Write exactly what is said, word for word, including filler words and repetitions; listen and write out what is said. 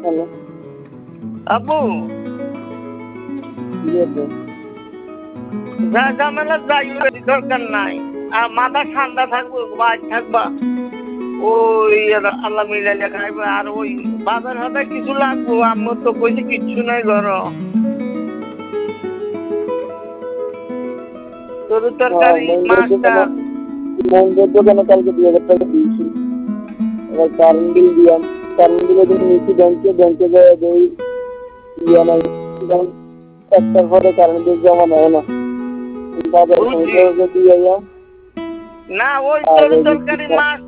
hello আব্বু কি আছে যা ঝামেলা যাই দরকার নাই আর মাথা ঠান্ডা থাকবো বাজ থাকবা ওই আল্লাহ মিলাইলে খাইবে আর ওই বাজার হাতে কিছু লাগবো আম্মু তো কইছে কিচ্ছু নাই ঘর তোর তরকারি মাছটা মন্দির দোকানে কালকে দুই হাজার টাকা দিয়েছি এবার কারেন্ট বিল দিলাম কারেন্ট বিলে তুমি নিচ্ছি ব্যাংকে ব্যাংকে যায় দেই ইয়ে নাই একটার পরে কারেন্ট বিল জমা নেয় না বাজার দিয়ে না ওই তোর তরকারি মাছ